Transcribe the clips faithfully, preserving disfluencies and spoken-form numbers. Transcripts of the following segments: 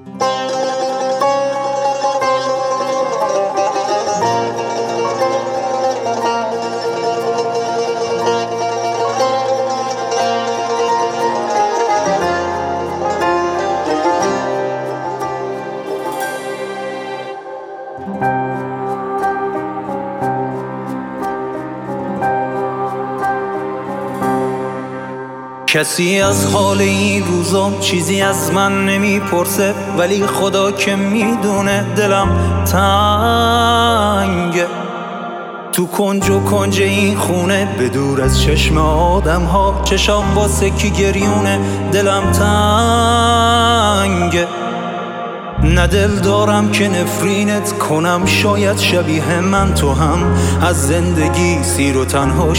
کسی از حال این روزا چیزی از من نمیپرسه، ولی خدا که میدونه دلم تنگه. تو کنج و کنج این خونه به دور از چشم آدم ها، چشام واسه کی گریونه، دلم تنگه. نه دل دارم که نفرینت کنم، شاید شبیه من تو هم از زندگی سیر و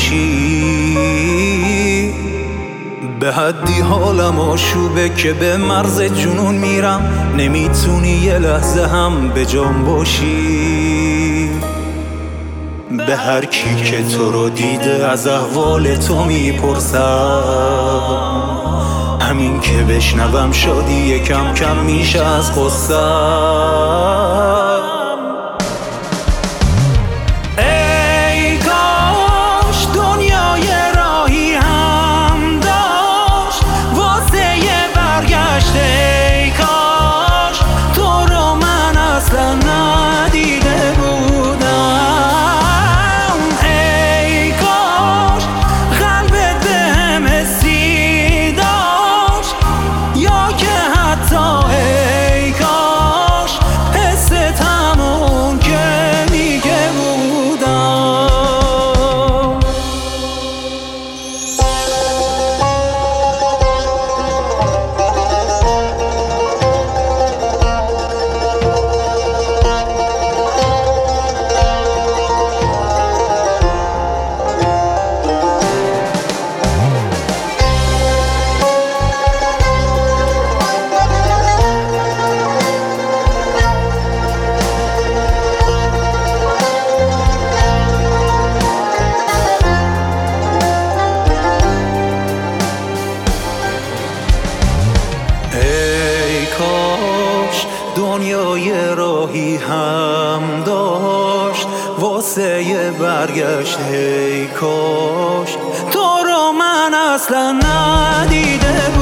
تنهاشی. به حدی حالم آشوبه که به مرز جنون میرم، نمیتونی یه لحظه هم به جام باشی. به هر کی که تو رو دیده از احوال تو میپرسم، همین که بشنوم شادی کم کم میشه از قصه‌ام. دنیای راهی هم داشت واسه یه برگشت، ای کاش تو رو من اصلا ندیده بود.